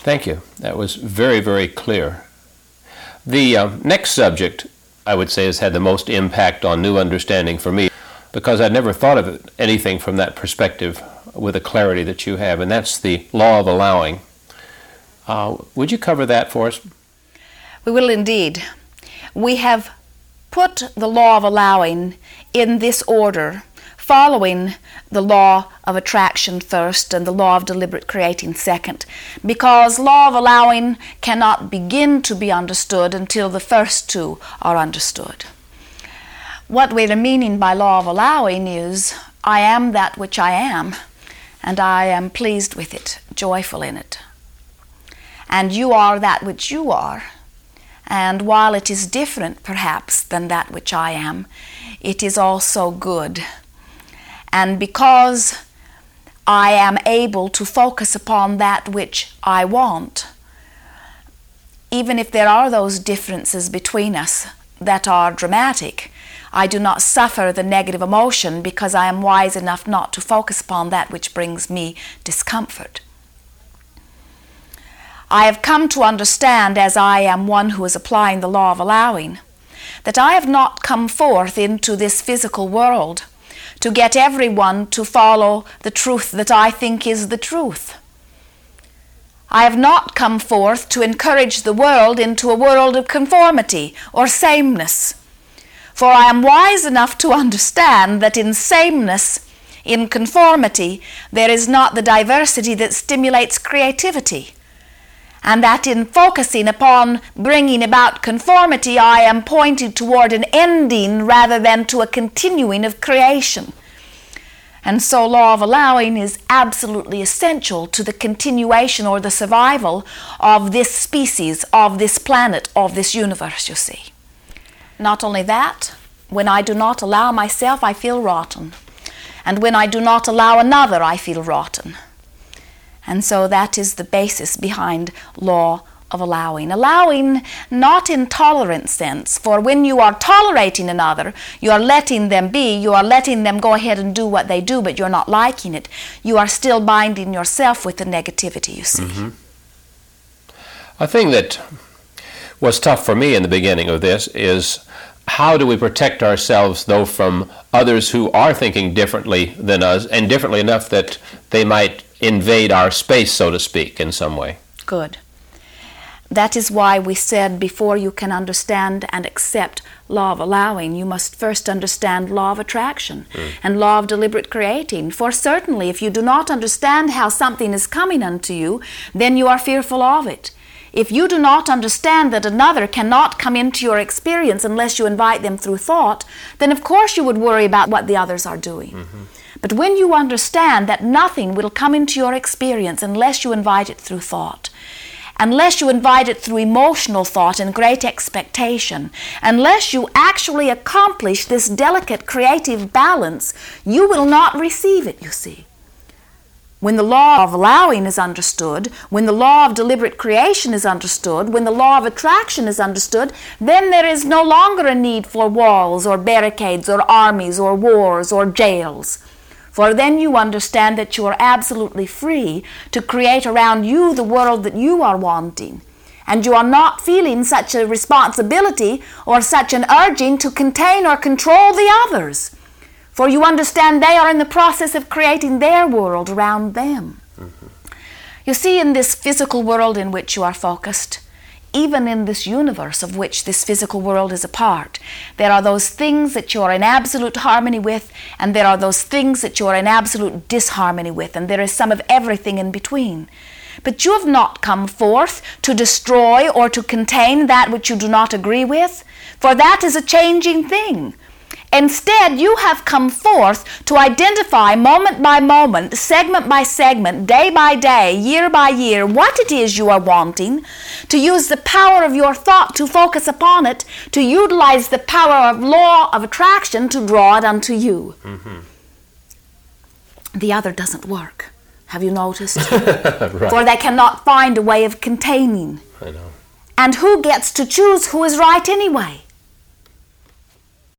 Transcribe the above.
Thank you. That was very, very clear. The next subject, I would say, has had the most impact on new understanding for me, because I'd never thought of anything from that perspective with the clarity that you have, and that's the law of allowing. Would you cover that for us? We will indeed. We have put the law of allowing in this order, following the law of attraction first and the law of deliberate creating second, because law of allowing cannot begin to be understood until the first two are understood. What we're meaning by law of allowing is, I am that which I am, and I am pleased with it, joyful in it. And you are that which you are, and while it is different perhaps than that which I am, it is also good. And because I am able to focus upon that which I want, even if there are those differences between us that are dramatic, I do not suffer the negative emotion because I am wise enough not to focus upon that which brings me discomfort. I have come to understand, as I am one who is applying the law of allowing, that I have not come forth into this physical world to get everyone to follow the truth that I think is the truth. I have not come forth to encourage the world into a world of conformity or sameness. For I am wise enough to understand that in sameness, in conformity, there is not the diversity that stimulates creativity. And that in focusing upon bringing about conformity, I am pointed toward an ending rather than to a continuing of creation. And so law of allowing is absolutely essential to the continuation or the survival of this species, of this planet, of this universe, you see. Not only that, when I do not allow myself, I feel rotten. And when I do not allow another, I feel rotten. And so that is the basis behind law of allowing. Allowing not in tolerant sense, for when you are tolerating another, you are letting them be, you are letting them go ahead and do what they do, but you're not liking it. You are still binding yourself with the negativity, you see. Mm-hmm. A thing that was tough for me in the beginning of this is, how do we protect ourselves, though, from others who are thinking differently than us, and differently enough that they might invade our space, so to speak, in some way? Good. That is why we said before you can understand and accept law of allowing, you must first understand law of attraction and law of deliberate creating. For certainly, if you do not understand how something is coming unto you, then you are fearful of it. If you do not understand that another cannot come into your experience unless you invite them through thought, then of course you would worry about what the others are doing. Mm-hmm. But when you understand that nothing will come into your experience unless you invite it through thought, unless you invite it through emotional thought and great expectation, unless you actually accomplish this delicate creative balance, you will not receive it, you see. When the law of allowing is understood, when the law of deliberate creation is understood, when the law of attraction is understood, then there is no longer a need for walls or barricades or armies or wars or jails. For then you understand that you are absolutely free to create around you the world that you are wanting. And you are not feeling such a responsibility or such an urging to contain or control the others. For you understand they are in the process of creating their world around them. Mm-hmm. You see, in this physical world in which you are focused, even in this universe of which this physical world is a part, there are those things that you are in absolute harmony with, and there are those things that you are in absolute disharmony with, and there is some of everything in between. But you have not come forth to destroy or to contain that which you do not agree with, for that is a changing thing. Instead, you have come forth to identify moment by moment, segment by segment, day by day, year by year, what it is you are wanting, to use the power of your thought to focus upon it, to utilize the power of law of attraction to draw it unto you. Mm-hmm. The other doesn't work. Have you noticed? Right. For they cannot find a way of containing. I know. And who gets to choose who is right anyway?